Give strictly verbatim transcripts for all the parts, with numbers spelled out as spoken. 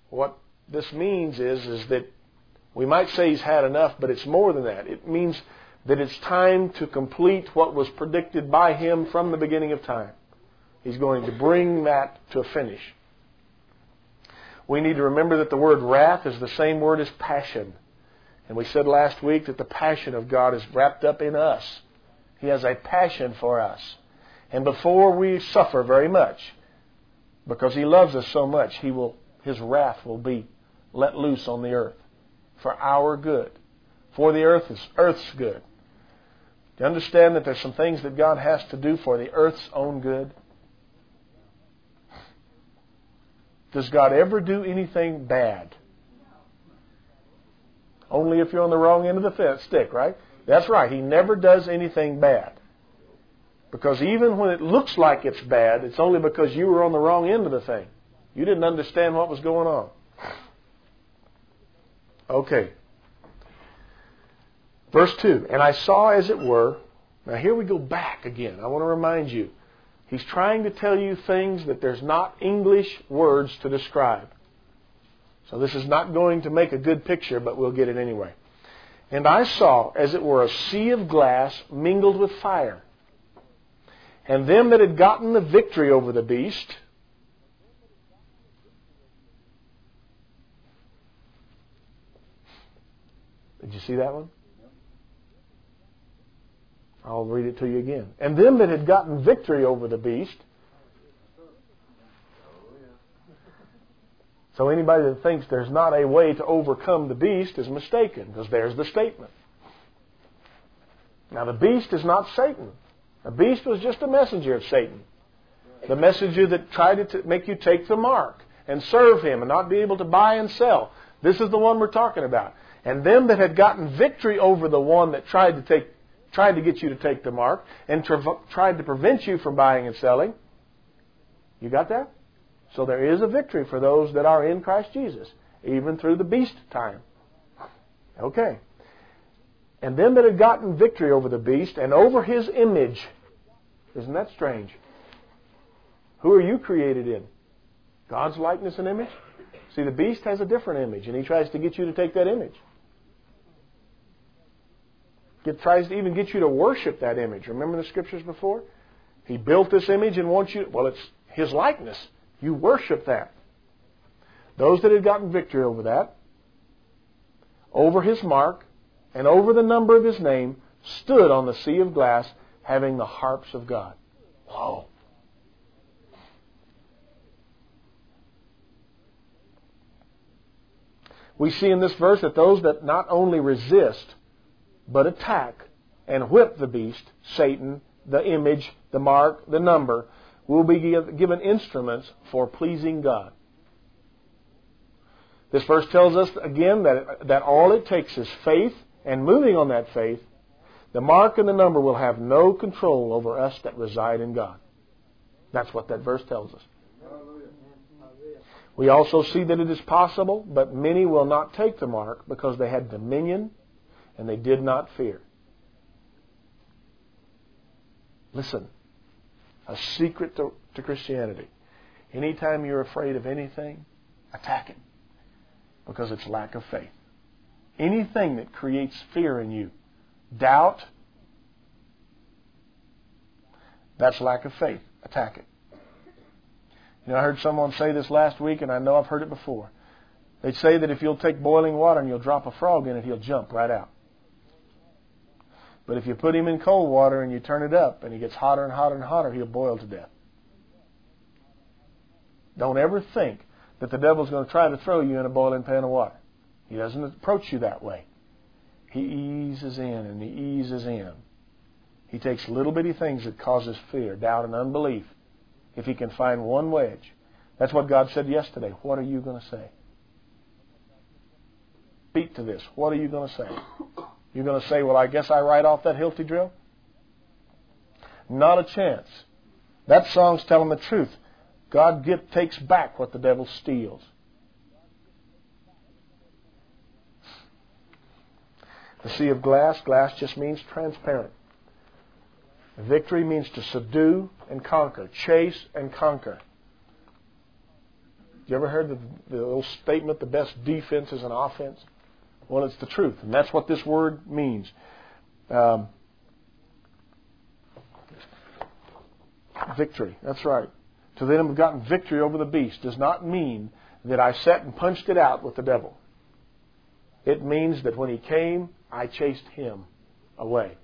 What this means is, is that we might say He's had enough, but it's more than that. It means that it's time to complete what was predicted by Him from the beginning of time. He's going to bring that to a finish. We need to remember that the word wrath is the same word as passion. And we said last week that the passion of God is wrapped up in us. He has a passion for us. And before we suffer very much, because He loves us so much, He will, His wrath will be let loose on the earth for our good. For the earth is earth's good. Do you understand that there's some things that God has to do for the earth's own good? Does God ever do anything bad? Only if you're on the wrong end of the fence stick, right? That's right. He never does anything bad. Because even when it looks like it's bad, it's only because you were on the wrong end of the thing. You didn't understand what was going on. Okay. Verse two. And I saw as it were. Now here we go back again. I want to remind you. He's trying to tell you things that there's not English words to describe. So this is not going to make a good picture, but we'll get it anyway. And I saw, as it were, a sea of glass mingled with fire. And them that had gotten the victory over the beast, did you see that one? I'll read it to you again. And them that had gotten victory over the beast. So anybody that thinks there's not a way to overcome the beast is mistaken, because there's the statement. Now the beast is not Satan. The beast was just a messenger of Satan. The messenger that tried to t- make you take the mark and serve him and not be able to buy and sell. This is the one we're talking about. And them that had gotten victory over the one that tried to take tried to get you to take the mark and tra- tried to prevent you from buying and selling. You got that? So there is a victory for those that are in Christ Jesus, even through the beast time. Okay. And them that had gotten victory over the beast and over his image. Isn't that strange? Who are you created in? God's likeness and image? See, the beast has a different image, and he tries to get you to take that image. It tries to even get you to worship that image. Remember the scriptures before? He built this image and wants you... Well, it's his likeness. You worship that. Those that had gotten victory over that, over his mark, and over the number of his name, stood on the sea of glass, having the harps of God. Whoa. We see in this verse that those that not only resist, but attack and whip the beast, Satan, the image, the mark, the number, will be given instruments for pleasing God. This verse tells us again that, that all it takes is faith, and moving on that faith, the mark and the number will have no control over us that reside in God. That's what that verse tells us. We also see that it is possible, but many will not take the mark because they had dominion and they did not fear. Listen, a secret to, to Christianity. Anytime you're afraid of anything, attack it. Because it's lack of faith. Anything that creates fear in you, doubt, that's lack of faith. Attack it. You know, I heard someone say this last week, and I know I've heard it before. They say that if you'll take boiling water and you'll drop a frog in it, he'll jump right out. But if you put him in cold water and you turn it up and he gets hotter and hotter and hotter, he'll boil to death. Don't ever think that the devil's going to try to throw you in a boiling pan of water. He doesn't approach you that way. He eases in and he eases in. He takes little bitty things that causes fear, doubt, and unbelief. If he can find one wedge. That's what God said yesterday. What are you going to say? Beat to this. What are you going to say? You're going to say, well, I guess I write off that Hilti drill? Not a chance. That song's telling the truth. God get, takes back what the devil steals. The sea of glass, glass just means transparent. Victory means to subdue and conquer, chase and conquer. You ever heard the, the old statement, the best defense is an offense? Well, it's the truth, and that's what this word means. Um, victory, that's right. To them have gotten victory over the beast does not mean that I sat and punched it out with the devil. It means that when he came, I chased him away.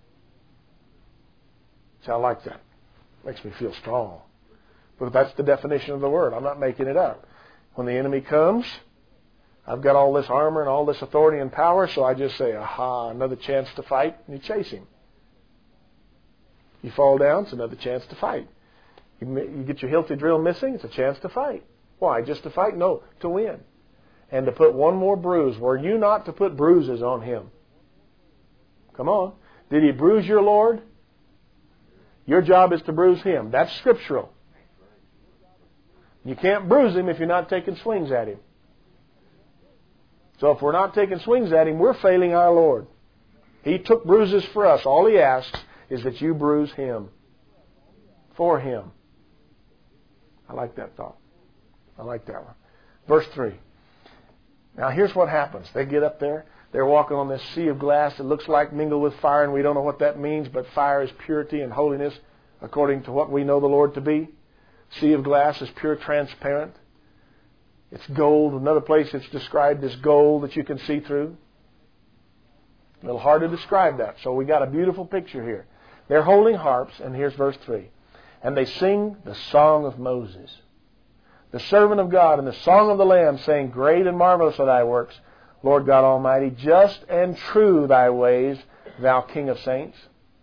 So I like that. Makes me feel strong. But that's the definition of the word. I'm not making it up. When the enemy comes, I've got all this armor and all this authority and power, so I just say, aha, another chance to fight, and you chase him. You fall down, it's another chance to fight. You, you get your Hilti drill missing, it's a chance to fight. Why? Just to fight? No, to win. And to put one more bruise. Were you not to put bruises on him? Come on. Did he bruise your Lord? Your job is to bruise him. That's scriptural. You can't bruise him if you're not taking swings at him. So if we're not taking swings at him, we're failing our Lord. He took bruises for us. All he asks is that you bruise him. For him. I like that thought. I like that one. Verse three. Now here's what happens. They get up there. They're walking on this sea of glass that looks like mingled with fire, and we don't know what that means, but fire is purity and holiness according to what we know the Lord to be. Sea of glass is pure, transparent. It's gold. Another place it's described as gold that you can see through. A little hard to describe that. So we got a beautiful picture here. They're holding harps, and here's verse three. And they sing the song of Moses, the servant of God, and the song of the Lamb, saying, Great and marvelous are thy works, Lord God Almighty, just and true thy ways, thou King of saints.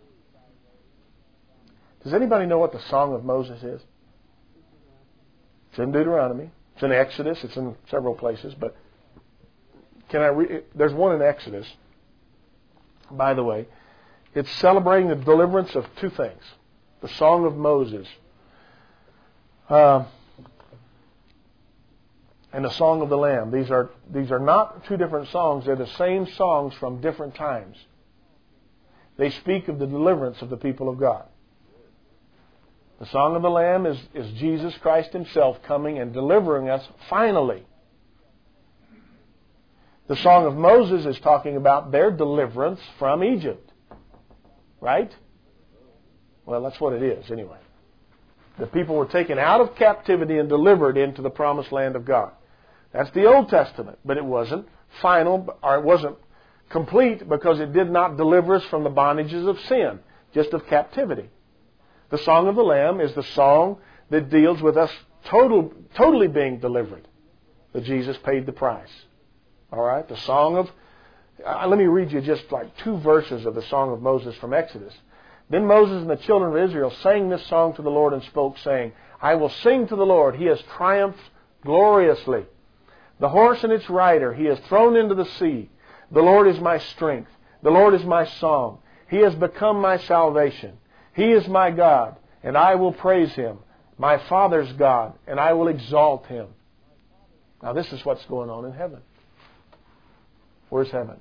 Does anybody know what the song of Moses is? It's in Deuteronomy. It's in Exodus. It's in several places. But can I read? There's one in Exodus, by the way. It's celebrating the deliverance of two things. The song of Moses. Uh, and the song of the Lamb. These are these are not two different songs. They're the same songs from different times. They speak of the deliverance of the people of God. The song of the Lamb is, is Jesus Christ Himself coming and delivering us finally. The song of Moses is talking about their deliverance from Egypt. Right? Well, that's what it is anyway. The people were taken out of captivity and delivered into the promised land of God. That's the Old Testament, but it wasn't final, or it wasn't complete because it did not deliver us from the bondages of sin, just of captivity. The Song of the Lamb is the song that deals with us total, totally being delivered, that Jesus paid the price. All right? The Song of... Uh, let me read you just like two verses of the Song of Moses from Exodus. Then Moses and the children of Israel sang this song to the Lord and spoke, saying, I will sing to the Lord. He has triumphed gloriously. The horse and its rider He has thrown into the sea. The Lord is my strength. The Lord is my song. He has become my salvation. He is my God, and I will praise Him, my Father's God, and I will exalt Him. Now this is what's going on in heaven. Where's heaven?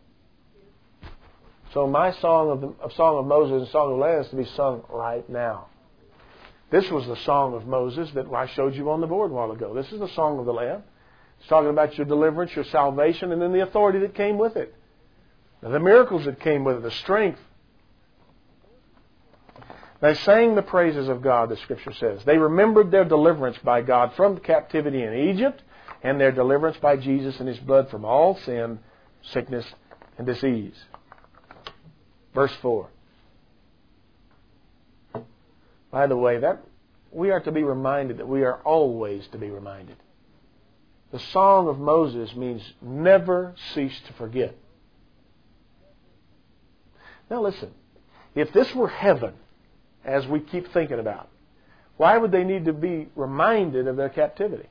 So my song of the of song of Moses and song of the Lamb is to be sung right now. This was the song of Moses that I showed you on the board a while ago. This is the song of the Lamb. It's talking about your deliverance, your salvation, and then the authority that came with it. Now, the miracles that came with it, the strength. They sang the praises of God, the Scripture says. They remembered their deliverance by God from captivity in Egypt and their deliverance by Jesus and His blood from all sin, sickness, and disease. Verse four. By the way, that we are to be reminded that we are always to be reminded. The song of Moses means never cease to forget. Now listen, if this were heaven, as we keep thinking about, why would they need to be reminded of their captivity?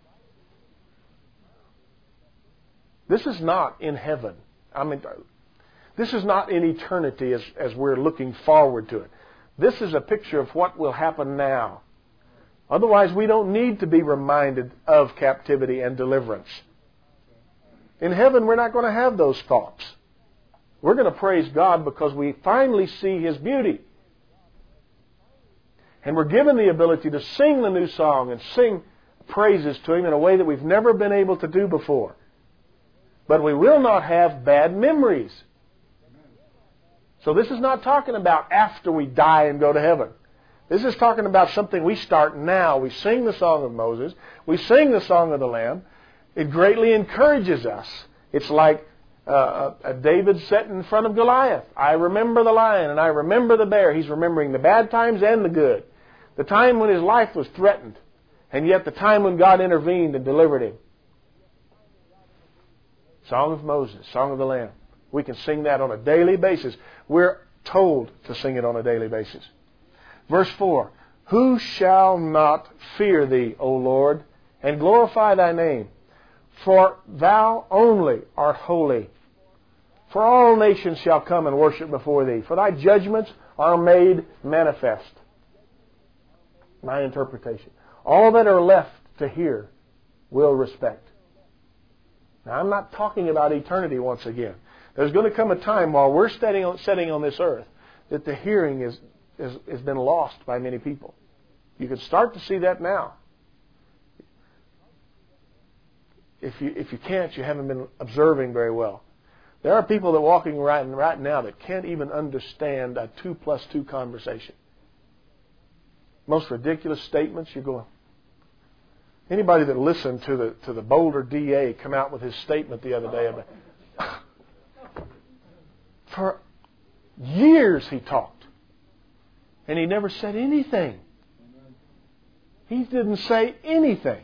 This is not in heaven. I mean, this is not in eternity as, as we're looking forward to it. This is a picture of what will happen now. Otherwise, we don't need to be reminded of captivity and deliverance. In heaven, we're not going to have those thoughts. We're going to praise God because we finally see His beauty. And we're given the ability to sing the new song and sing praises to Him in a way that we've never been able to do before. But we will not have bad memories. So this is not talking about after we die and go to heaven. This is talking about something we start now. We sing the Song of Moses. We sing the Song of the Lamb. It greatly encourages us. It's like uh, a David sitting in front of Goliath. I remember the lion and I remember the bear. He's remembering the bad times and the good. The time when his life was threatened. And yet the time when God intervened and delivered him. Song of Moses, Song of the Lamb. We can sing that on a daily basis. We're told to sing it on a daily basis. Verse four. Who shall not fear Thee, O Lord, and glorify Thy name? For Thou only art holy. For all nations shall come and worship before Thee. For Thy judgments are made manifest. My interpretation. All that are left to hear will respect. Now, I'm not talking about eternity once again. There's going to come a time while we're sitting on, sitting on this earth that the hearing is, is, has been lost by many people. You can start to see that now. If you, if you can't, you haven't been observing very well. There are people that are walking right, right now that can't even understand a two plus two conversation. Most ridiculous statements, you're going... Anybody that listened to the to the Boulder D A come out with his statement the other day about... For years he talked. And he never said anything. He didn't say anything.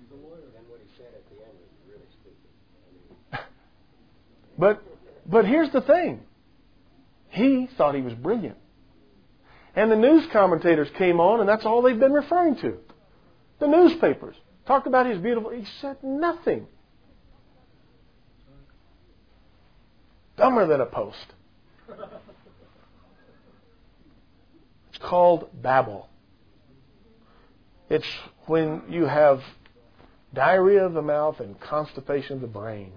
But but here's the thing. He thought he was brilliant. And the news commentators came on, and that's all they've been referring to. The newspapers talked about his beautiful... He said nothing. Dumber than a post. It's called Babel. It's when you have diarrhea of the mouth and constipation of the brain.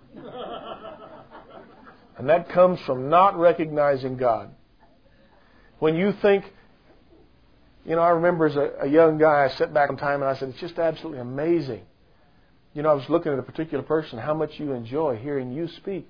And that comes from not recognizing God. When you think, you know, I remember as a, a young guy, I sat back one time and I said, it's just absolutely amazing. You know, I was looking at a particular person, how much you enjoy hearing you speak.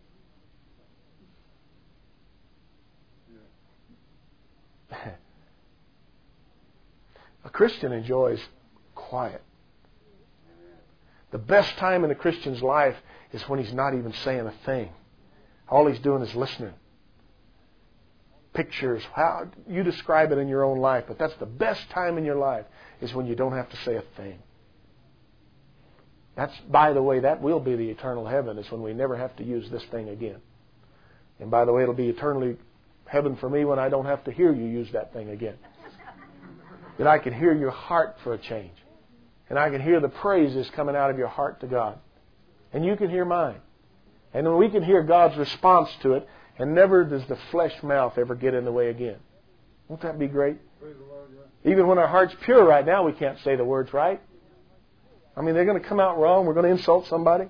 A Christian enjoys quiet. The best time in a Christian's life is when he's not even saying a thing. All he's doing is listening. Pictures, how you describe it in your own life, but that's the best time in your life is when you don't have to say a thing. That's, by the way, that will be the eternal heaven, is when we never have to use this thing again. And by the way, it'll be eternally heaven for me when I don't have to hear you use that thing again. That I can hear your heart for a change. And I can hear the praises coming out of your heart to God. And you can hear mine. And then we can hear God's response to it, and never does the flesh mouth ever get in the way again. Won't that be great? Even when our heart's pure right now, we can't say the words right. I mean, they're going to come out wrong. We're going to insult somebody.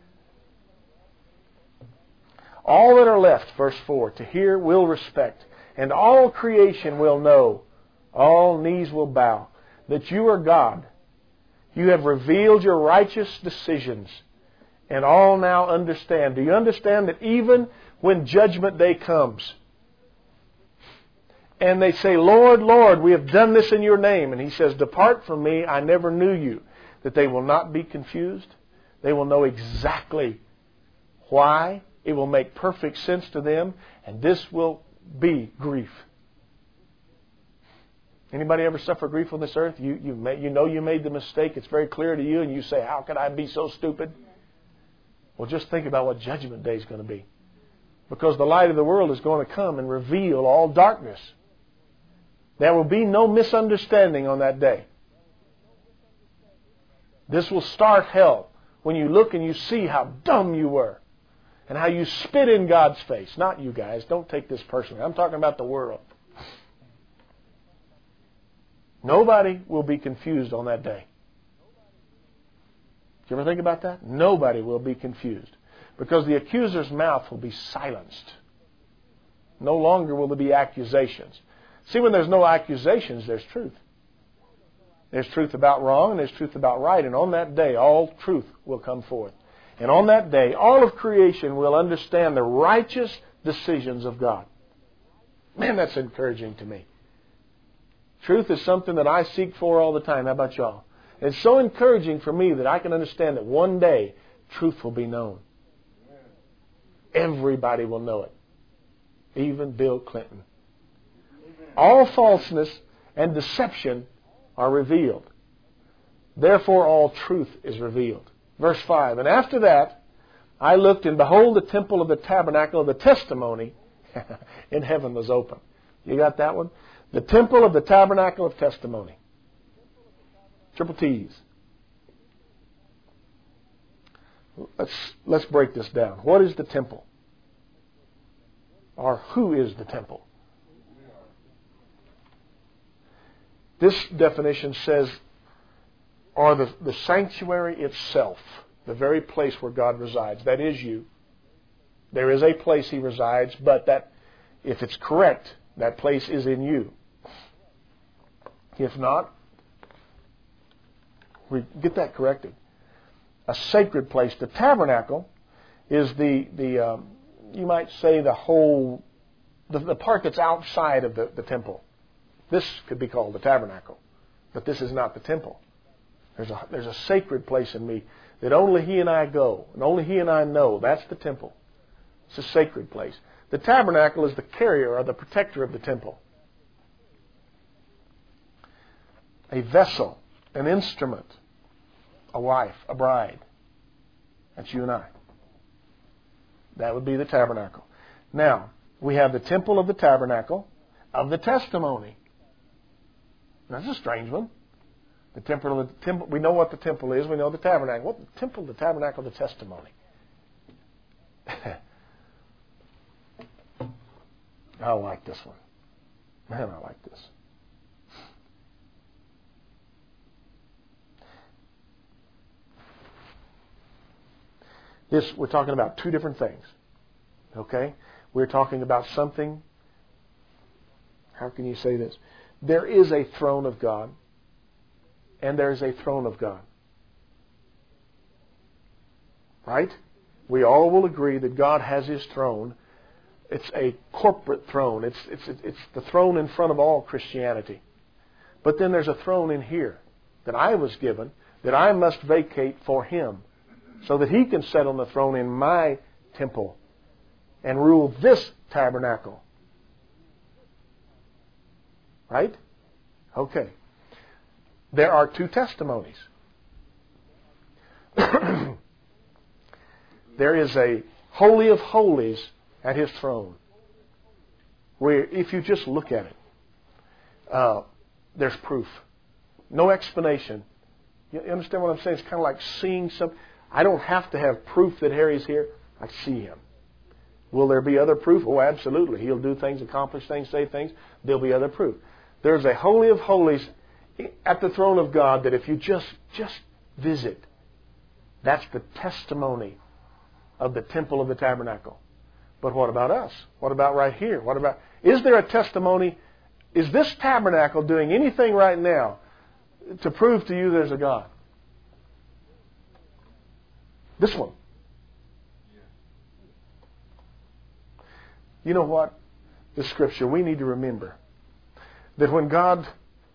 All that are left, verse four, to hear will respect, and all creation will know, all knees will bow, that you are God. You have revealed your righteous decisions, and all now understand. Do you understand that even when Judgment Day comes, and they say, Lord, Lord, we have done this in your name, and He says, depart from me, I never knew you, that they will not be confused. They will know exactly why. It will make perfect sense to them, and this will be grief. Anybody ever suffer grief on this earth? You, you, may, you know you made the mistake. It's very clear to you, and you say, how could I be so stupid? Well, just think about what Judgment Day is going to be. Because the light of the world is going to come and reveal all darkness. There will be no misunderstanding on that day. This will start hell when you look and you see how dumb you were. And how you spit in God's face. Not you guys. Don't take this personally. I'm talking about the world. Nobody will be confused on that day. Did you ever think about that? Nobody will be confused. Because the accuser's mouth will be silenced. No longer will there be accusations. See, when there's no accusations, there's truth. There's truth about wrong and there's truth about right. And on that day, all truth will come forth. And on that day, all of creation will understand the righteous decisions of God. Man, that's encouraging to me. Truth is something that I seek for all the time. How about y'all? It's so encouraging for me that I can understand that one day truth will be known. Everybody will know it. Even Bill Clinton. All falseness and deception are revealed. Therefore all truth is revealed. Verse five, and after that I looked, and behold, the temple of the tabernacle of the testimony in heaven was open. You got that one? The temple of the tabernacle of testimony. Triple T's. Let's, let's break this down. What is the temple? Or who is the temple? This definition says, or the, the sanctuary itself, the very place where God resides. That is you. There is a place He resides, but that, if it's correct, that place is in you. If not, we get that corrected. A sacred place. The tabernacle is the, the um, you might say, the whole, the, the part that's outside of the, the temple. This could be called the tabernacle. But this is not the temple. There's a, there's a sacred place in me that only He and I go, and only He and I know. That's the temple. It's a sacred place. The tabernacle is the carrier or the protector of the temple. A vessel, an instrument, a wife, a bride. That's you and I. That would be the tabernacle. Now, we have the temple of the tabernacle of the testimony. That's a strange one. The temple of the temple. We know what the temple is. We know the tabernacle. What the temple, the tabernacle, the testimony. I like this one. Man, I like this. This, we're talking about two different things. Okay? We're talking about something. How can you say this? There is a throne of God, and there is a throne of God. Right? We all will agree that God has His throne. It's a corporate throne. It's, it's, it's the throne in front of all Christianity. But then there's a throne in here that I was given that I must vacate for Him so that He can sit on the throne in my temple and rule this tabernacle. Right? Okay. There are two testimonies. There is a Holy of Holies at His throne, where if you just look at it, uh, there's proof. No explanation. You understand what I'm saying? It's kind of like seeing something. I don't have to have proof that Harry's here. I see Him. Will there be other proof? Oh, absolutely. He'll do things, accomplish things, say things. There'll be other proof. There's a Holy of Holies at the throne of God that if you just, just visit, that's the testimony of the temple of the tabernacle. But what about us? What about right here? What about, is there a testimony? Is this tabernacle doing anything right now to prove to you there's a God? This one. You know what? The Scripture, we need to remember that when God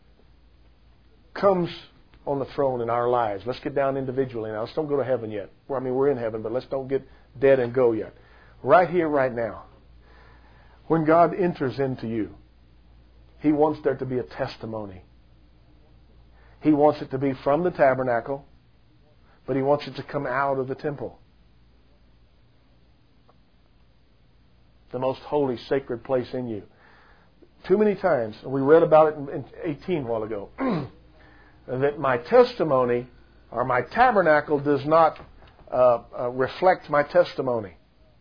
comes on the throne in our lives, let's get down individually now. Let's don't go to heaven yet. Well, I mean, we're in heaven, but let's don't get dead and go yet. Right here, right now, when God enters into you, He wants there to be a testimony. He wants it to be from the tabernacle, but He wants it to come out of the temple. The most holy, sacred place in you. Too many times, and we read about it in eighteen a while ago, that my testimony or my tabernacle does not uh, uh, reflect my testimony.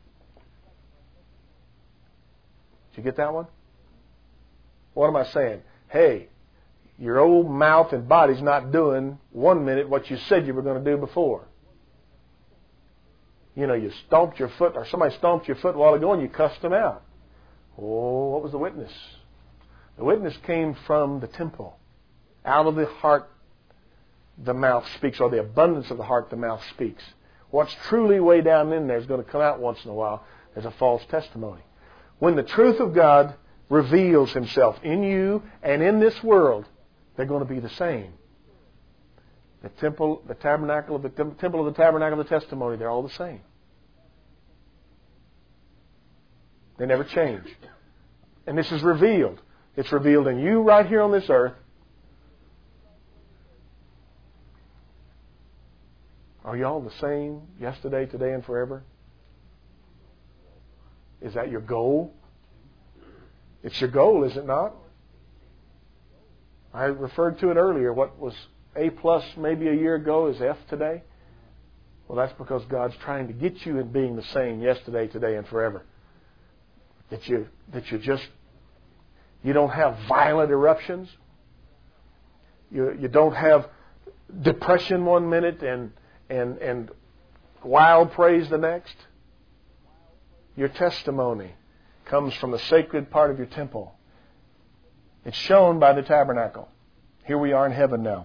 Did you get that one? What am I saying? Hey, your old mouth and body's not doing one minute what you said you were going to do before. You know, you stomped your foot, or somebody stomped your foot a while ago and you cussed them out. Oh, what was the witness? The witness came from the temple, out of the heart the mouth speaks, or the abundance of the heart the mouth speaks. What's truly way down in there is going to come out once in a while as a false testimony. When the truth of God reveals Himself in you and in this world, they're going to be the same. The temple, the tabernacle of the temple of the tabernacle of the testimony, they're all the same. They never change. And this is revealed. It's revealed in you right here on this earth. Are you all the same yesterday, today, and forever? Is that your goal? It's your goal, is it not? I referred to it earlier. What was A plus maybe a year ago is F today. Well, that's because God's trying to get you in being the same yesterday, today, and forever. That you that you just you don't have violent eruptions. You you don't have depression one minute and and and wild praise the next. Your testimony comes from the sacred part of your temple. It's shown by the tabernacle. Here we are in heaven now.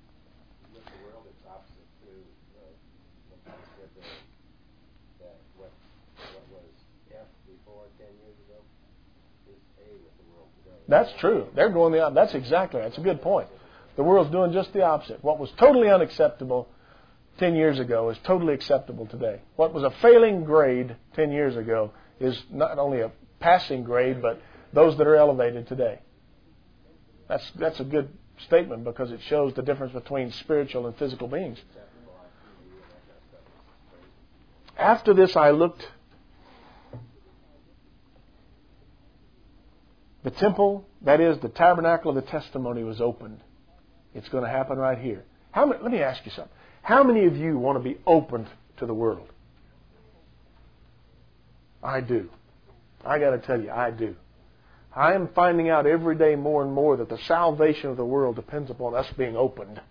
That's true. They're going the opposite. That's exactly. That's a good point. The world's doing just the opposite. What was totally unacceptable ten years ago is totally acceptable today. What was a failing grade ten years ago is not only a passing grade, but those that are elevated today. That's that's a good statement because it shows the difference between spiritual and physical beings. After this, I looked. The temple, that is, the tabernacle of the testimony, was opened. It's going to happen right here. How many, let me ask you something. How many of you want to be opened to the world? I do. I got to tell you, I do. I am finding out every day more and more that the salvation of the world depends upon us being opened.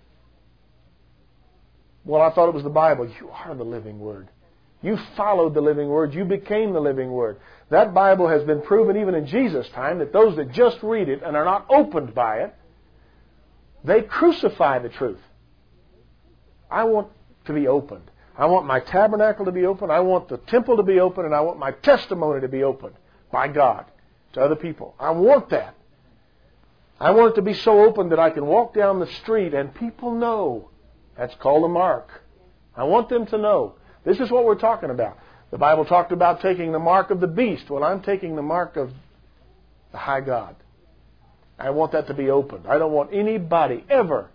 Well, I thought it was the Bible. You are the living Word. You followed the living Word. You became the living Word. That Bible has been proven even in Jesus' time that those that just read it and are not opened by it, they crucify the truth. I want to be opened. I want my tabernacle to be open. I want the temple to be open. And I want my testimony to be opened by God to other people. I want that. I want it to be so open that I can walk down the street and people know. That's called a mark. I want them to know. This is what we're talking about. The Bible talked about taking the mark of the beast. Well, I'm taking the mark of the high God. I want that to be opened. I don't want anybody ever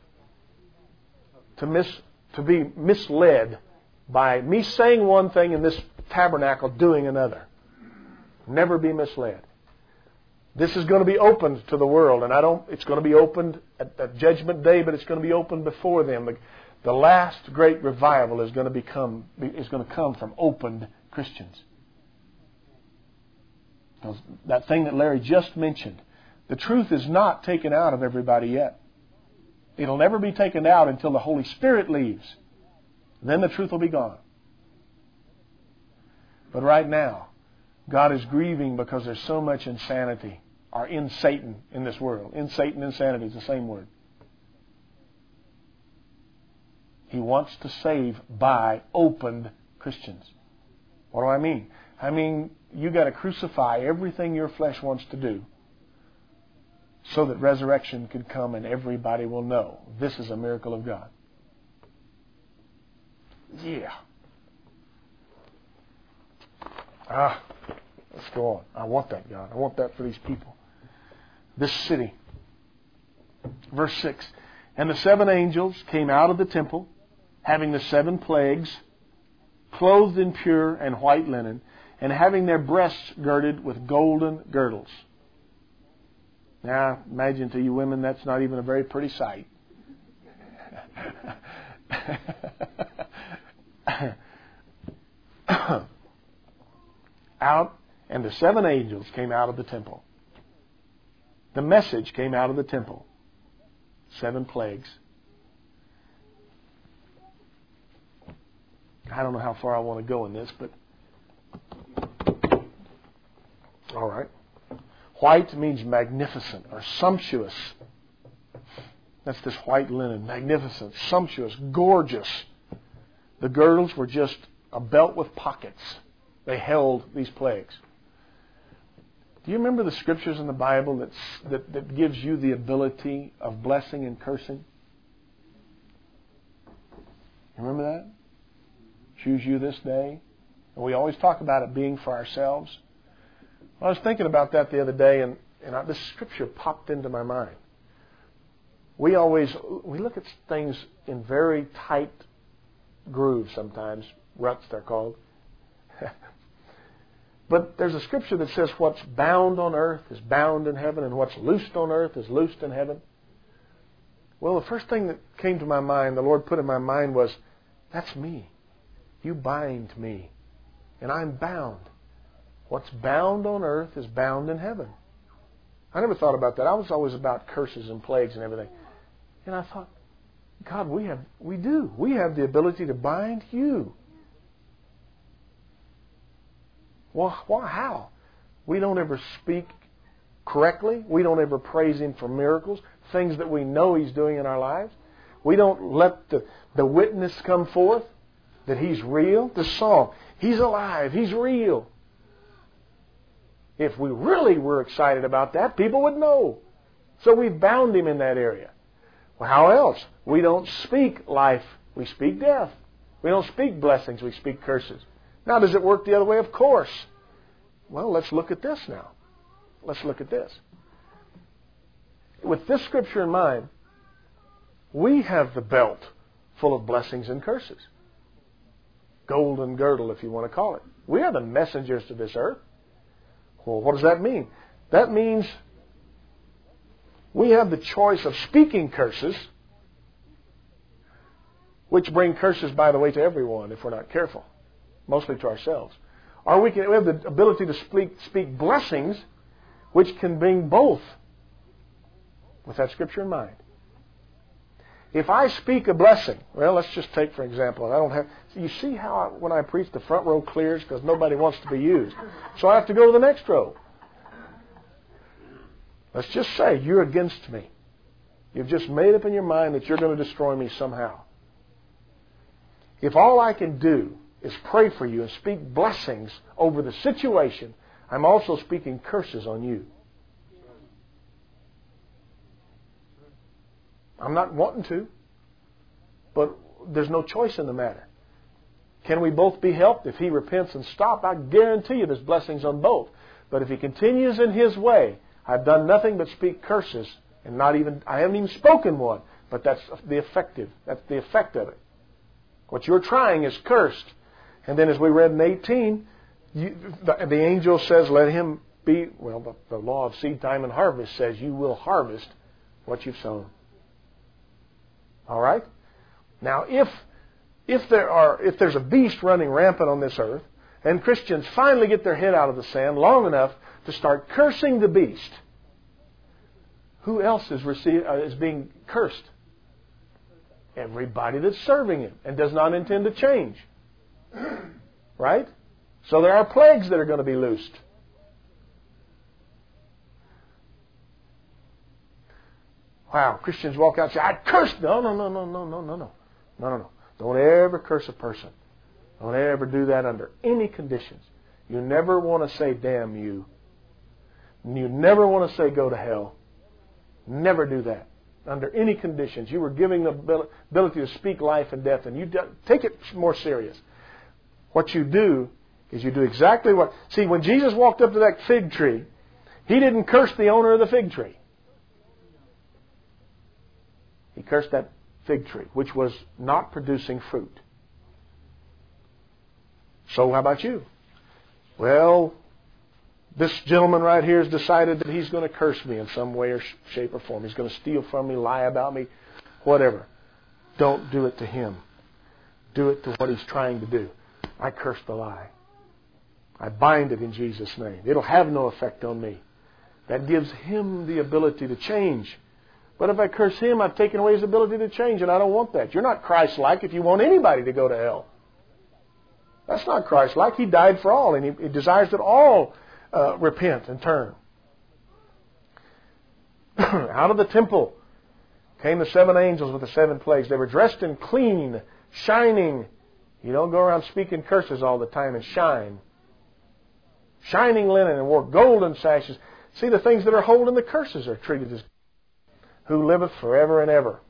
to miss to be misled by me saying one thing and this tabernacle doing another. Never be misled. This is going to be opened to the world, and I don't. It's going to be opened at, at Judgment Day, but it's going to be opened before them. The, the last great revival is going to become is going to come from opened Christians. That thing that Larry just mentioned, the truth is not taken out of everybody yet. It'll never be taken out until the Holy Spirit leaves. Then the truth will be gone. But right now, God is grieving because there's so much insanity, or in Satan in this world. In Satan, insanity is the same word. He wants to save by opened Christians. What do I mean? I mean, you got to crucify everything your flesh wants to do, so that resurrection can come and everybody will know this is a miracle of God. Yeah. Ah, let's go on. I want that, God. I want that for these people. This city. Verse six. And the seven angels came out of the temple, having the seven plagues, clothed in pure and white linen, and having their breasts girded with golden girdles. Now, imagine to you women, that's not even a very pretty sight. Out, and the seven angels came out of the temple. The message came out of the temple. Seven plagues. I don't know how far I want to go in this, but all right. White means magnificent or sumptuous. That's this white linen, magnificent, sumptuous, gorgeous. The girdles were just a belt with pockets. They held these plagues. Do you remember the scriptures in the Bible that's, that, that gives you the ability of blessing and cursing? You remember that? Choose you this day. And we always talk about it being for ourselves. I was thinking about that the other day, and, and I, this scripture popped into my mind. We always, we look at things in very tight grooves sometimes. Ruts, they're called. But there's a scripture that says what's bound on earth is bound in heaven, and what's loosed on earth is loosed in heaven. Well, the first thing that came to my mind, the Lord put in my mind was, that's me. You bind me, and I'm bound. What's bound on earth is bound in heaven. I never thought about that. I was always about curses and plagues and everything. And I thought, God, we have, we do. We have the ability to bind you. Well, why, how? We don't ever speak correctly. We don't ever praise Him for miracles, things that we know He's doing in our lives. We don't let the, the witness come forth that He's real. The song, He's alive, He's real. If we really were excited about that, people would know. So we've bound Him in that area. Well, how else? We don't speak life, we speak death. We don't speak blessings, we speak curses. Now, does it work the other way? Of course. Well, let's look at this now. Let's look at this. With this scripture in mind, we have the belt full of blessings and curses. Golden girdle, if you want to call it. We are the messengers to this earth. Well, what does that mean? That means we have the choice of speaking curses, which bring curses, by the way, to everyone if we're not careful. Mostly to ourselves. Or we, can, we have the ability to speak, speak blessings, which can bring both, with that scripture in mind. If I speak a blessing, well, let's just take for example, I don't have. You see how I, when I preach, the front row clears because nobody wants to be used, so I have to go to the next row. Let's just say you're against me. You've just made up in your mind that you're going to destroy me somehow. If all I can do is pray for you and speak blessings over the situation, I'm also speaking curses on you. I'm not wanting to, but there's no choice in the matter. Can we both be helped? If he repents and stops, I guarantee you there's blessings on both. But if he continues in his way, I've done nothing but speak curses, and not even I haven't even spoken one. But that's the effective. That's the effect of it. What you're trying is cursed. And then as we read in eighteen, you, the, the angel says, let him be, well, the, the law of seed time and harvest says you will harvest what you've sown. All right? Now, if if there are if there's a beast running rampant on this earth, and Christians finally get their head out of the sand long enough to start cursing the beast, who else is receive, uh, is being cursed? Everybody that's serving him and does not intend to change. Right? So there are plagues that are going to be loosed. Wow, Christians walk out and say, I curse. No, no, no, no, no, no, no, no. No, no, no. Don't ever curse a person. Don't ever do that under any conditions. You never want to say, damn you. You never want to say, go to hell. Never do that. Under any conditions. You were giving the ability to speak life and death, and you take it more serious. What you do is you do exactly what... See, when Jesus walked up to that fig tree, He didn't curse the owner of the fig tree. He cursed that fig tree, which was not producing fruit. So how about you? Well, this gentleman right here has decided that he's going to curse me in some way or shape or form. He's going to steal from me, lie about me, whatever. Don't do it to him. Do it to what he's trying to do. I curse the lie. I bind it in Jesus' name. It'll have no effect on me. That gives him the ability to change. But if I curse him, I've taken away his ability to change, and I don't want that. You're not Christ-like if you want anybody to go to hell. That's not Christ-like. He died for all, and he, he desires that all uh, repent and turn. Out of the temple Came the seven angels with the seven plagues. They were dressed in clean, shining. You don't go around speaking curses all the time and shine. Shining linen and wore golden sashes. See, the things that are holding the curses are treated as who liveth forever and ever.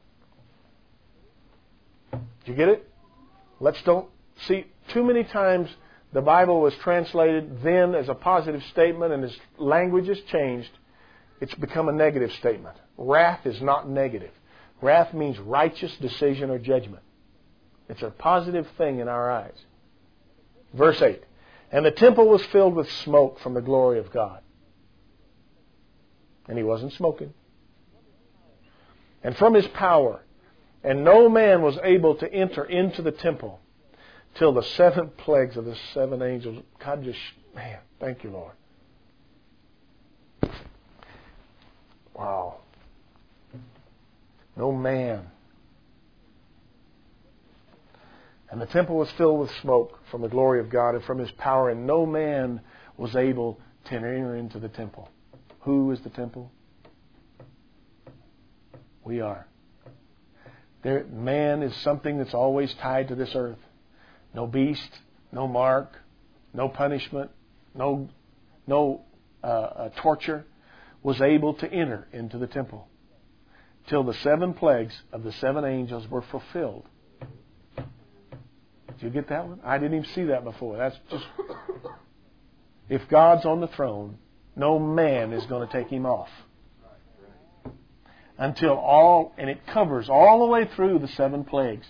Did you get it? Let's don't see too many times the Bible was translated then as a positive statement, and as language has changed, it's become a negative statement. Wrath is not negative. Wrath means righteous decision or judgment. It's a positive thing in our eyes. Verse eight. And the temple was filled with smoke from the glory of God. And He wasn't smoking. And from His power. And no man was able to enter into the temple till the seven plagues of the seven angels. God just, man, thank you, Lord. Wow. No man. And the temple was filled with smoke from the glory of God and from His power, and no man was able to enter into the temple. Who is the temple? We are. There, man is something that's always tied to this earth. No beast, no mark, no punishment, no, no uh, uh, torture was able to enter into the temple till the seven plagues of the seven angels were fulfilled. Did you get that one? I didn't even see that before. That's just... If God's on the throne, no man is going to take Him off. Until all, and it covers all the way through the seven plagues.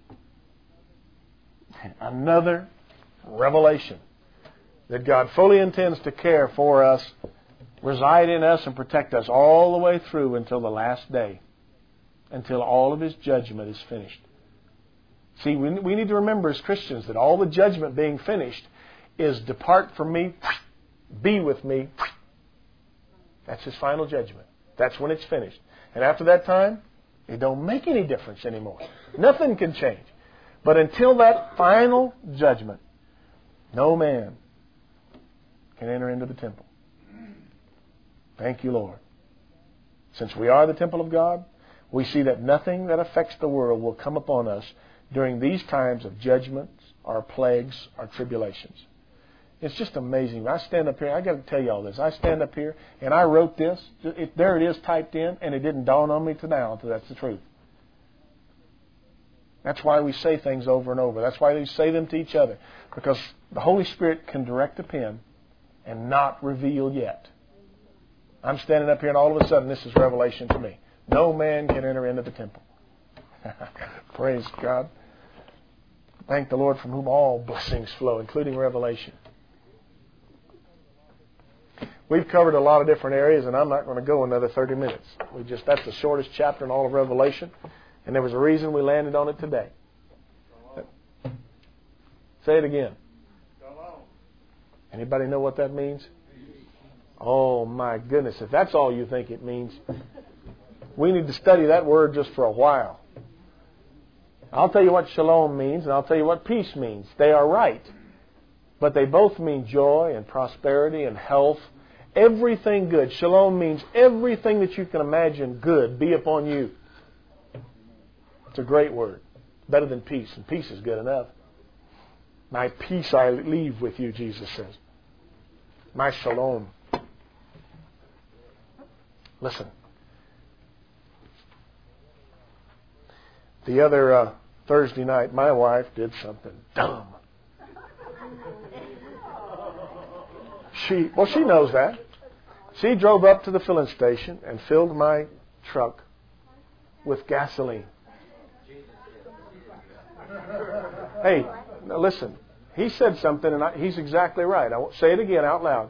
Another revelation that God fully intends to care for us, reside in us, and protect us all the way through until the last day. Until all of His judgment is finished. See, we, we need to remember as Christians that all the judgment being finished is depart from me, be with me. That's His final judgment. That's when it's finished. And after that time, it don't make any difference anymore. Nothing can change. But until that final judgment, no man can enter into the temple. Thank you, Lord. Since we are the temple of God, we see that nothing that affects the world will come upon us during these times of judgments, or plagues, or tribulations. It's just amazing. I stand up here, I got to tell you all this. I stand up here and I wrote this. It, there it is typed in, and it didn't dawn on me till now until that's the truth. That's why we say things over and over. That's why we say them to each other. Because the Holy Spirit can direct a pen and not reveal yet. I'm standing up here and all of a sudden this is revelation to me. No man can enter into the temple. Praise God. Thank the Lord from whom all blessings flow, including revelation. We've covered a lot of different areas, and I'm not going to go another thirty minutes. We just that's the shortest chapter in all of Revelation, and there was a reason we landed on it today. Say it again. Anybody know what that means? Oh my goodness, if that's all you think it means, we need to study that word just for a while. I'll tell you what shalom means, and I'll tell you what peace means. They are right. But they both mean joy and prosperity and health. Everything good. Shalom means everything that you can imagine good be upon you. It's a great word. Better than peace, and peace is good enough. My peace I leave with you, Jesus says. My shalom. Listen. The other uh, Thursday night, my wife did something dumb. She, well, she knows that. She drove up to the filling station and filled my truck with gasoline. Hey, now listen. He said something, and I, he's exactly right. I won't say it again out loud.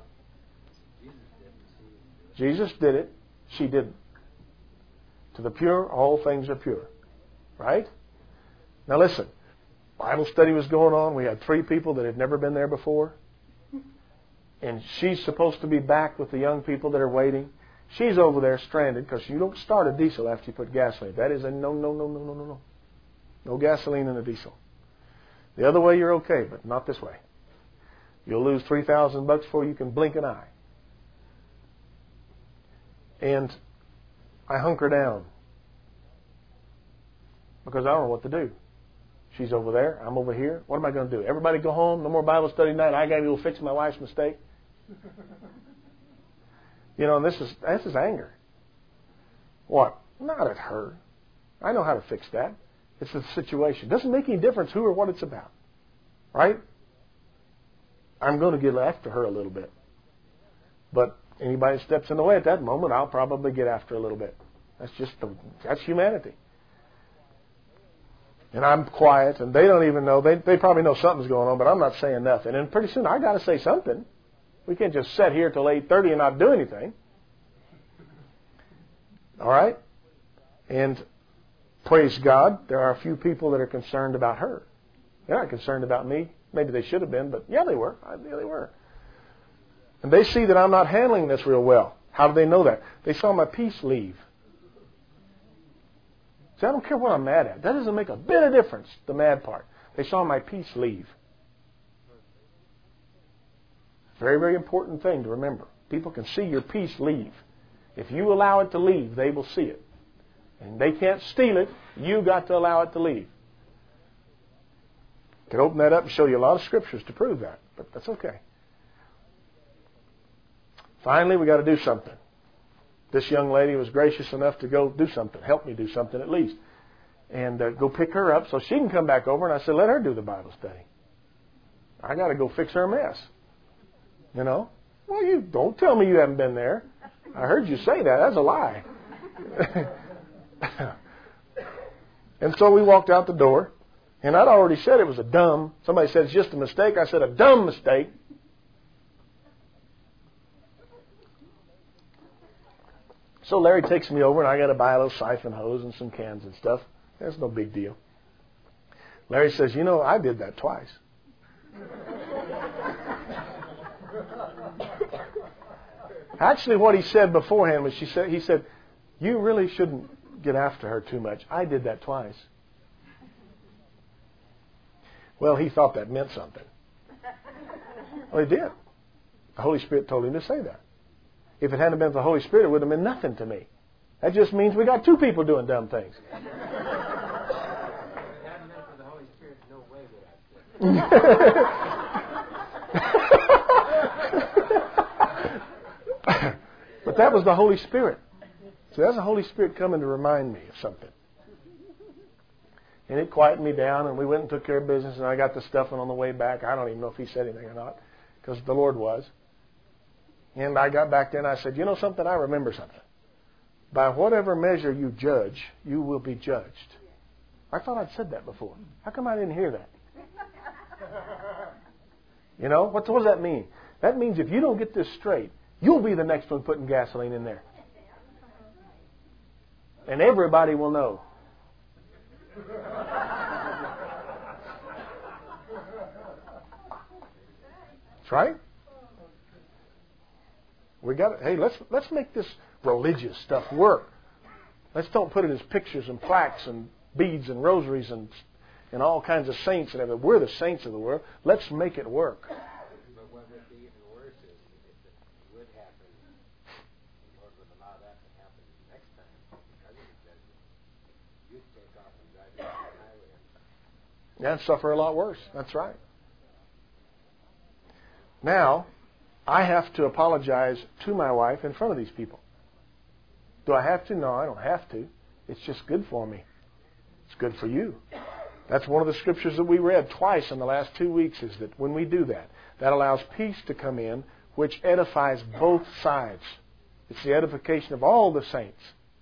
Jesus did it. She didn't. To the pure, all things are pure. Right? Now listen. Bible study was going on. We had three people that had never been there before. And she's supposed to be back with the young people that are waiting. She's over there stranded because you don't start a diesel after you put gasoline. That is a no, no, no, no, no, no, no. No gasoline in a diesel. The other way you're okay, but not this way. You'll lose three thousand bucks before you can blink an eye. And I hunker down. because I don't know what to do. She's over there. I'm over here. What am I going to do? Everybody go home. No more Bible study tonight. I got to go fix my wife's mistake. You know, and this is this is anger. What? Not at her. I know how to fix that. It's a situation. It doesn't make any difference who or what it's about. Right? I'm going to get after her a little bit. But anybody that steps in the way at that moment, I'll probably get after a little bit. That's just the, that's humanity. And I'm quiet, and they don't even know. They they probably know something's going on, but I'm not saying nothing. And pretty soon I got to say something. We can't just sit here till eight thirty and not do anything. All right? And praise God, there are a few people that are concerned about her. They're not concerned about me. Maybe they should have been, but yeah, they were. Yeah, they were. And they see that I'm not handling this real well. How do they know that? They saw my peace leave. See, I don't care what I'm mad at. That doesn't make a bit of difference, the mad part. They saw my peace leave. Very, very important thing to remember. People can see your peace leave. If you allow it to leave, they will see it. And they can't steal it. You got to allow it to leave. I could open that up and show you a lot of scriptures to prove that, but that's okay. Finally, we got to do something. This young lady was gracious enough to go do something, help me do something at least, and uh, go pick her up so she can come back over. And I said, let her do the Bible study. I got to go fix her mess. You know? Well, you don't tell me you haven't been there. I heard you say that. That's a lie. And so we walked out the door, and I'd already said it was a dumb. Somebody said it's just a mistake. I said a dumb mistake. So Larry takes me over, and I got to buy a little siphon hose and some cans and stuff. That's no big deal. Larry says, you know, I did that twice. Actually, what he said beforehand was, she said, he said, you really shouldn't get after her too much. I did that twice. Well, he thought that meant something. Well, he did. The Holy Spirit told him to say that. If it hadn't been for the Holy Spirit, it would have meant nothing to me. That just means we got two people doing dumb things. If it hadn't been for the Holy Spirit, no way would I say it. But that was the Holy Spirit. So that's the Holy Spirit coming to remind me of something. And it quieted me down, and we went and took care of business, and I got the stuff on the way back. I don't even know if he said anything or not, because the Lord was. And I got back there and I said, you know something? I remember something. By whatever measure you judge, you will be judged. I thought I'd said that before. How come I didn't hear that? You know, what, what does that mean? That means if you don't get this straight, you'll be the next one putting gasoline in there. And everybody will know. That's right. We got. Hey, let's let's make this religious stuff work. Let's don't put it as pictures and plaques and beads and rosaries and and all kinds of saints and everything. We're the saints of the world. Let's make it work. But what would be even worse is if it would happen, the Lord would allow that to happen next time because of the judgment. You'd take off and drive down the highway. Yeah, and suffer a lot worse. That's right. Now, I have to apologize to my wife in front of these people. Do I have to? No, I don't have to. It's just good for me. It's good for you. That's one of the scriptures that we read twice in the last two weeks, is that when we do that, that allows peace to come in, which edifies both sides. It's the edification of all the saints.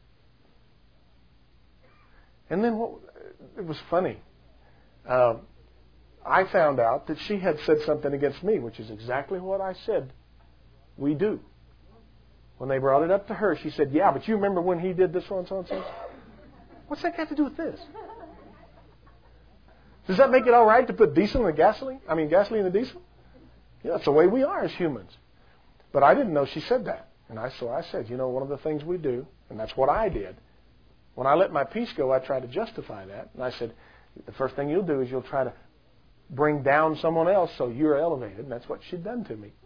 And then what, it was funny. Uh, I found out that she had said something against me, which is exactly what I said we do. When they brought it up to her, she said, yeah, but you remember when he did this one, so and so? What's that got to do with this? Does that make it all right to put diesel in the gasoline? I mean, gasoline in the diesel? Yeah, that's the way we are as humans. But I didn't know she said that. And I, so I said, you know, one of the things we do, and that's what I did. When I let my peace go, I tried to justify that. And I said, the first thing you'll do is you'll try to bring down someone else so you're elevated. And that's what she'd done to me.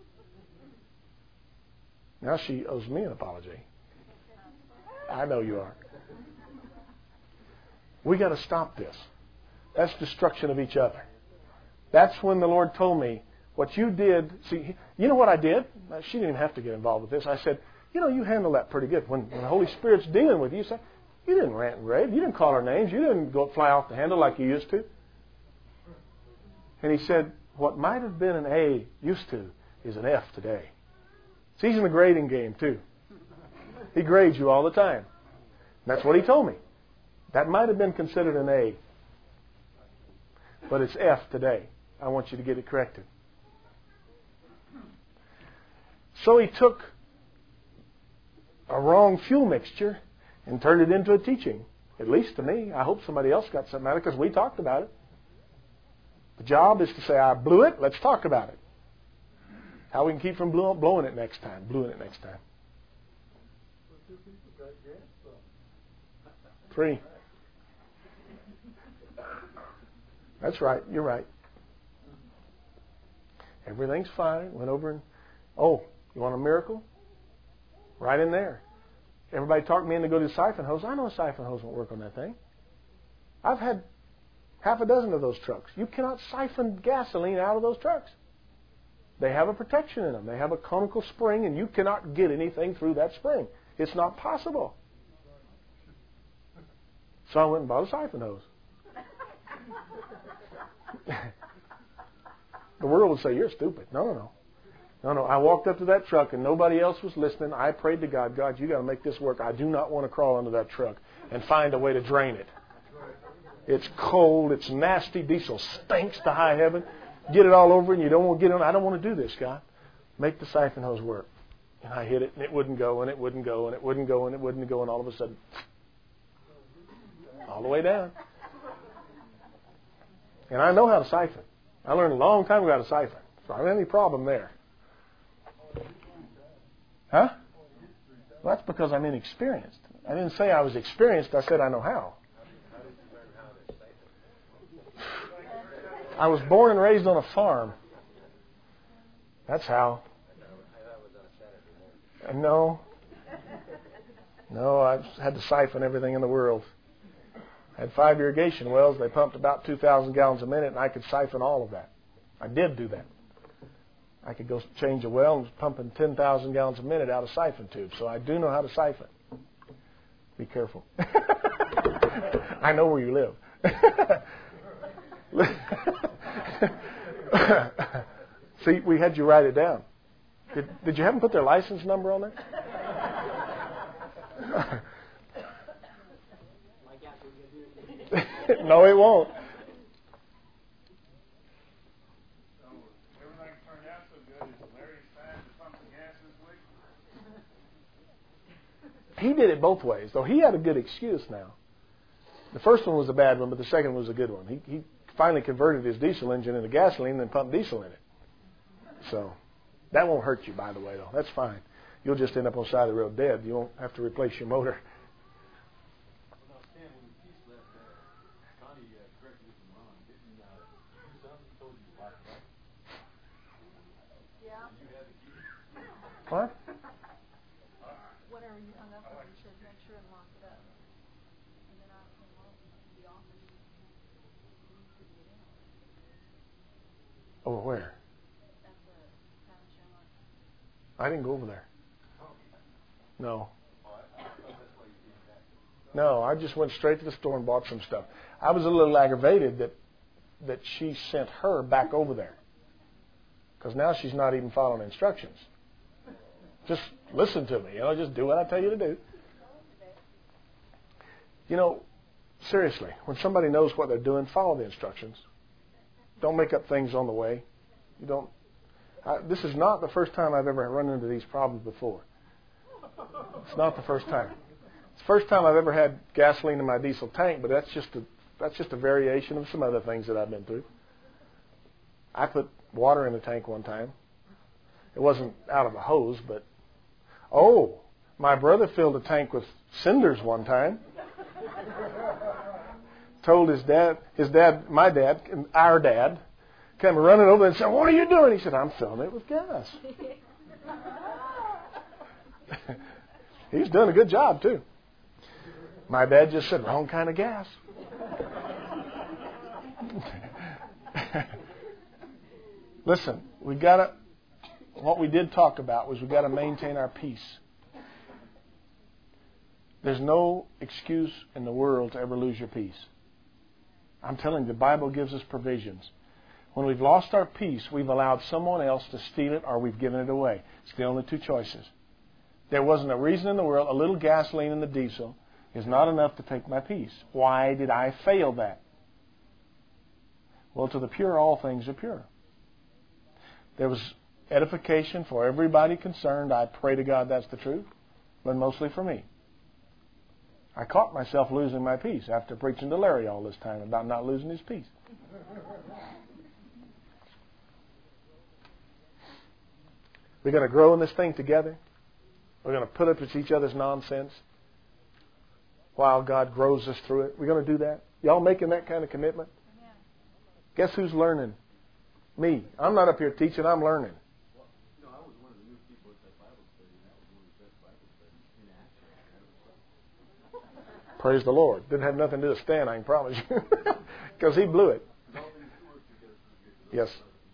Now she owes me an apology. I know you are. We got to stop this. That's destruction of each other. That's when the Lord told me, what you did, see, you know what I did? She didn't even have to get involved with this. I said, you know, you handle that pretty good. When, when the Holy Spirit's dealing with you, you say, you didn't rant and rave. You didn't call her names. You didn't go fly off the handle like you used to. And he said, what might have been an A used to is an F today. See, he's in the grading game, too. He grades you all the time. That's what he told me. That might have been considered an A. But it's F today. I want you to get it corrected. So he took a wrong fuel mixture and turned it into a teaching. At least to me. I hope somebody else got something out of it because we talked about it. The job is to say, I blew it. Let's talk about it. How we can keep from blow, blowing it next time. Blowing it next time. Three. That's right. You're right. Everything's fine. Went over and, oh, you want a miracle? Right in there. Everybody talked me into go to the siphon hose. I know a siphon hose won't work on that thing. I've had half a dozen of those trucks. You cannot siphon gasoline out of those trucks. They have a protection in them. They have a conical spring, and you cannot get anything through that spring. It's not possible. So I went and bought a siphon hose. The world would say, you're stupid. No, no, no. No, no. I walked up to that truck and nobody else was listening. I prayed to God, God, you got to make this work. I do not want to crawl under that truck and find a way to drain it. It's cold. It's nasty. Diesel stinks to high heaven. Get it all over and you don't want to get on. I don't want to do this, God. Make the siphon hose work. And I hit it and it wouldn't go and it wouldn't go and it wouldn't go and it wouldn't go and all of a sudden, all the way down. And I know how to siphon. I learned a long time ago how to siphon. So I don't have any problem there. Huh? Well, that's because I'm inexperienced. I didn't say I was experienced. I said I know how. I was born and raised on a farm. That's how. No. No, I had to siphon everything in the world. I had five irrigation wells. They pumped about two thousand gallons a minute, and I could siphon all of that. I did do that. I could go change a well and was pumping ten thousand gallons a minute out of siphon tubes. So I do know how to siphon. Be careful. I know where you live. See, we had you write it down. Did, did you have them put their license number on there? No, it won't. He did it both ways, though he had a good excuse now. The first one was a bad one, but the second one was a good one. He, he finally converted his diesel engine into gasoline and then pumped diesel in it. So that won't hurt you, by the way, though. That's fine. You'll just end up on the side of the road dead. You won't have to replace your motor. What? Whatever you hung up on, you should make sure and lock it up. And then I came home to the office. You couldn't get in. Over where? At the Town Shamrock. I didn't go over there. No. No, I just went straight to the store and bought some stuff. I was a little aggravated that that she sent her back over there. Because now she's not even following instructions. Just listen to me. You know, just do what I tell you to do. You know, seriously, when somebody knows what they're doing, follow the instructions. Don't make up things on the way. You don't. I, this is not the first time I've ever run into these problems before. It's not the first time. It's the first time I've ever had gasoline in my diesel tank, but that's just a that's just a variation of some other things that I've been through. I put water in the tank one time. It wasn't out of a hose, but oh, my brother filled a tank with cinders one time. Told his dad, his dad, my dad, our dad, came running over and said, "What are you doing?" He said, "I'm filling it with gas." He's done a good job too. My dad just said, wrong kind of gas. Listen, we got to, what we did talk about was we got to maintain our peace. There's no excuse in the world to ever lose your peace. I'm telling you, the Bible gives us provisions. When we've lost our peace, we've allowed someone else to steal it or we've given it away. It's the only two choices. There wasn't a reason in the world. A little gasoline in the diesel is not enough to take my peace. Why did I fail that? Well, to the pure, all things are pure. There was edification for everybody concerned. I pray to God that's the truth, but mostly for me. I caught myself losing my peace after preaching to Larry all this time about not losing his peace. We're going to grow in this thing together. We're going to put up with each other's nonsense while God grows us through it. We're going to do that. Y'all making that kind of commitment? Amen. Guess who's learning? Me. I'm not up here teaching. I'm learning. Well, you know, I was one of the new people at that Bible study, and that was one of the best Bible studies in action. Praise the Lord. Didn't have nothing to do with Stan, I can promise you. Because he blew it. Yes.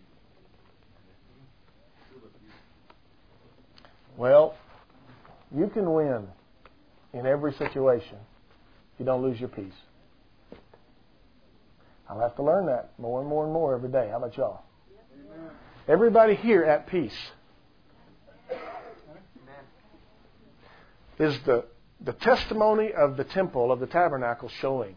Well, you can win in every situation if you don't lose your peace. I'll have to learn that more and more and more every day. How about y'all? Amen. Everybody here at peace. Amen. Is the, the testimony of the temple, of the tabernacle showing?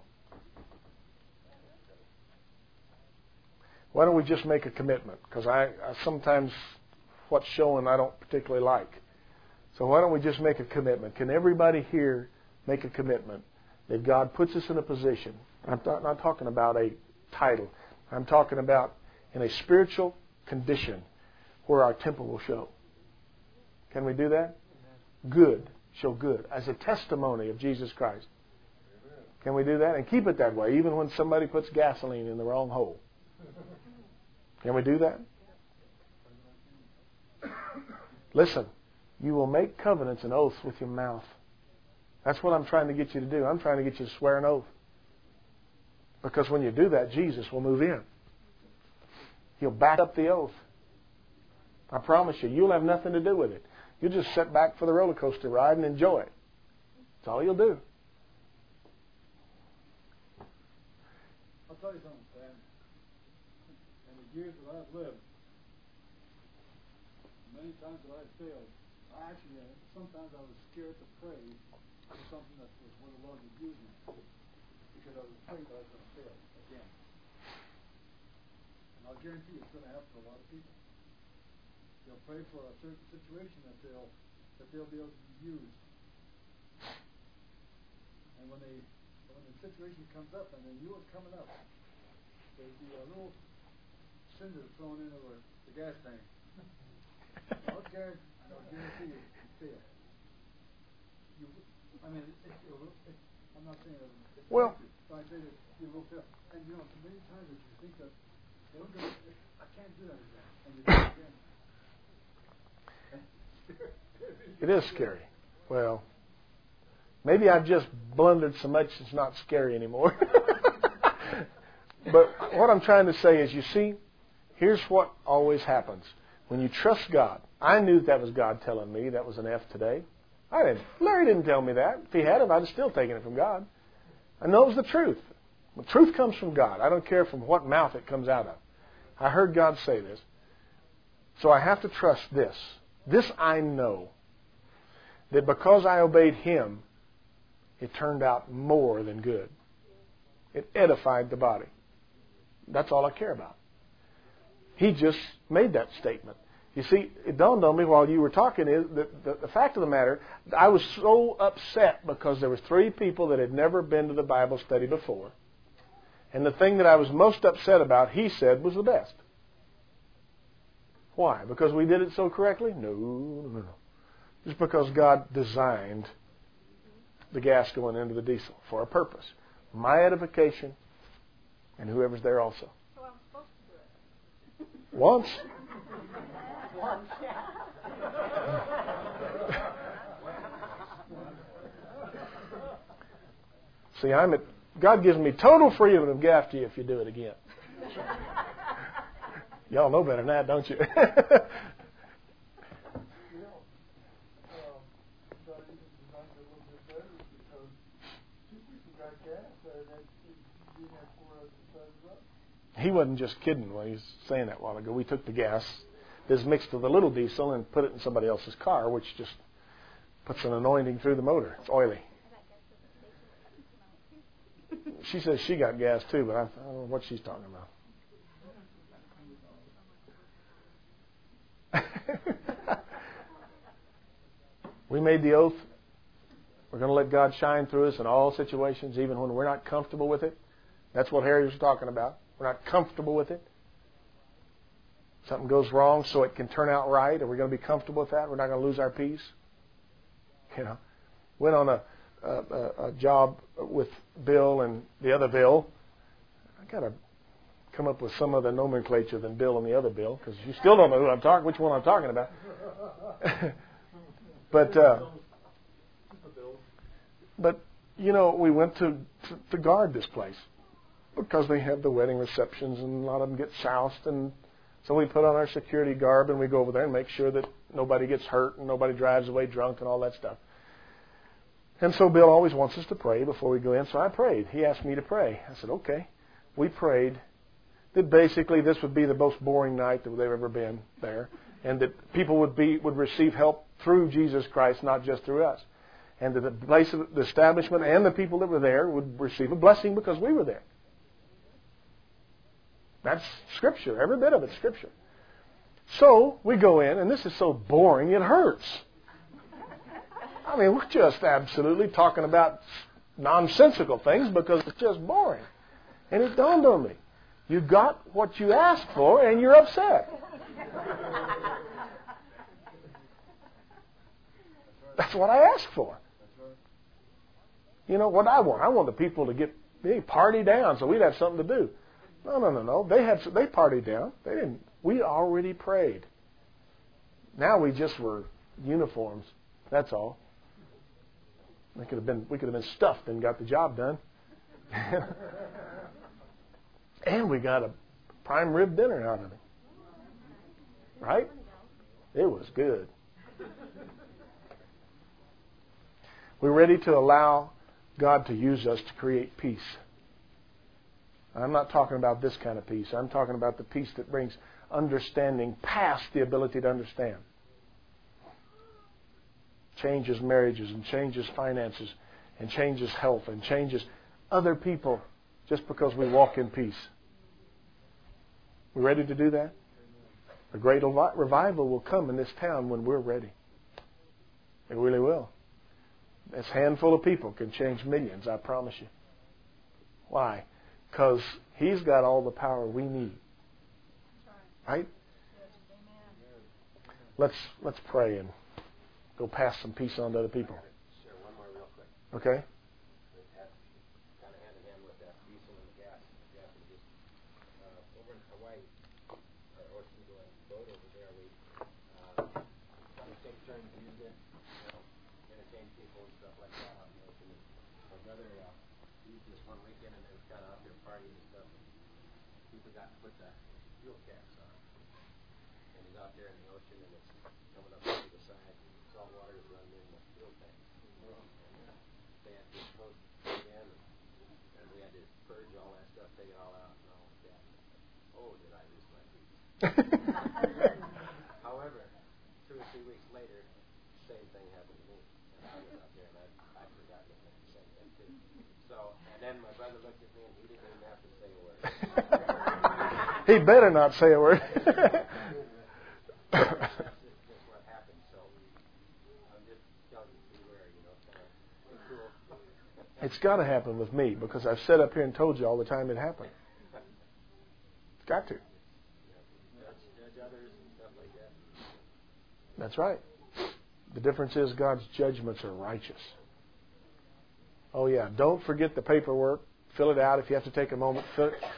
Why don't we just make a commitment? Because I, I sometimes what's showing I don't particularly like. So why don't we just make a commitment? Can everybody here make a commitment that God puts us in a position? I'm not, not talking about a title. I'm talking about in a spiritual condition where our temple will show. Can we do that? Good. Show good. As a testimony of Jesus Christ. Can we do that? And keep it that way, even when somebody puts gasoline in the wrong hole. Can we do that? Listen. You will make covenants and oaths with your mouth. That's what I'm trying to get you to do. I'm trying to get you to swear an oath. Because when you do that, Jesus will move in. He'll back up the oath. I promise you, you'll have nothing to do with it. You'll just sit back for the roller coaster ride and enjoy it. That's all you'll do. I'll tell you something, Sam. In the years that I've lived, many times that I've failed, actually, uh, sometimes I was scared to pray for something that was where the Lord would use me, because I was afraid that I was going to fail again. And I'll guarantee you it's going to happen to a lot of people. They'll pray for a certain situation that they'll that they'll be able to be used. And when they when the situation comes up and they knew it's coming up, there'd be a little cinder thrown into the, the gas tank. I'll guarantee I'll guarantee you fail. You, I mean, it, it, it, I'm not saying that it's well, but I say that you will fail. And you know, many times that you think that well, I can't do that again, and you do it again. It is scary. Well, maybe I've just blundered so much it's not scary anymore. But what I'm trying to say is, you see, here's what always happens. When you trust God, I knew that was God telling me that was an F today. I didn't. Larry didn't tell me that. If he had, I'd have still taken it from God. I know it was the truth. The truth comes from God. I don't care from what mouth it comes out of. I heard God say this. So I have to trust this. This I know, that because I obeyed Him, it turned out more than good. It edified the body. That's all I care about. He just made that statement. You see, it dawned on me while you were talking is that the, the fact of the matter, I was so upset because there was three people that had never been to the Bible study before. And the thing that I was most upset about, he said, was the best. Why? Because we did it so correctly? No, no, no. Just because God designed the gas going into the diesel for a purpose. My edification and whoever's there also. So I'm supposed to do it. Once. Once, yeah. See, I'm at, God gives me total freedom to go after you if you do it again. Y'all know better than that, don't you? He wasn't just kidding when he was saying that a while ago. We took the gas that's mixed with a little diesel and put it in somebody else's car, which just puts an anointing through the motor. It's oily. She says she got gas too, but I, I don't know what she's talking about. We made the oath. We're going to let God shine through us in all situations, even when we're not comfortable with it. That's what Harry was talking about. We're not comfortable with it. Something goes wrong so it can turn out right. Are we going to be comfortable with that? We're not going to lose our peace. You know, went on a, a, a job with Bill and the other Bill. I got to come up with some other nomenclature than Bill and the other Bill, because you still don't know who I'm talking, which one I'm talking about. but uh, but you know, we went to, to to guard this place, because they have the wedding receptions and a lot of them get soused, and so we put on our security garb and we go over there and make sure that nobody gets hurt and nobody drives away drunk and all that stuff. And so Bill always wants us to pray before we go in, so I prayed. He asked me to pray. I said, okay. We prayed that basically this would be the most boring night that they've ever been there, and that people would be would receive help through Jesus Christ, not just through us. And that the place of the establishment and the people that were there would receive a blessing because we were there. That's Scripture. Every bit of it's Scripture. So we go in, and this is so boring, it hurts. I mean, we're just absolutely talking about nonsensical things because it's just boring. And it dawned on me. You got what you asked for, and you're upset. That's what I asked for. You know what I want? I want the people to get they party down so we'd have something to do. No, no, no, no. They had they partied down. They didn't. We already prayed. Now we just were uniforms. That's all. We could have been we could have been stuffed and got the job done. And we got a prime rib dinner out of it. Right? It was good. We're ready to allow God to use us to create peace. I'm not talking about this kind of peace. I'm talking about the peace that brings understanding past the ability to understand. Changes marriages and changes finances and changes health and changes other people just because we walk in peace. We ready to do that? A great revival will come in this town when we're ready. It really will. This handful of people can change millions, I promise you. Why? Because He's got all the power we need. Right? Let's let's pray and go pass some peace on to other people. Sure, one more real quick. Okay? Kind of hand in hand with that diesel and the gas. gas and just, uh, over in Hawaii, our ocean going boat over there, we uh, kind of take turns using it, you know, entertain people and stuff like that out in the ocean. And my brother uh, used this one weekend and they was kind of out there partying and stuff. And he forgot to put the fuel caps on. And he's out there in the ocean and it's coming up to the side. Salt water is running in the fuel tank. And uh, they had to coat again. And, and we had to purge all that stuff, take it all out and all like that. Oh, did I lose my peace. However, two or three weeks later, same thing happened to me. And I was out there and I'd, I'd forgotten to make the same thing too. So, and then my brother looked at me and he didn't even have to say a word. He better not say a word. That's just what happened. So, I'm just telling you, beware, you know, kind of cool. It's got to happen with me because I've sat up here and told you all the time it happened. It's got to. Judge, judge others and stuff like that. That's right. The difference is God's judgments are righteous. Oh, yeah. Don't forget the paperwork. Fill it out. If you have to take a moment, fill,